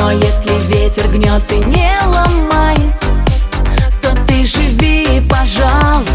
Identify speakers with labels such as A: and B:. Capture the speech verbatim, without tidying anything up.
A: Но если ветер гнет и не ломает, то ты живи, пожалуйста.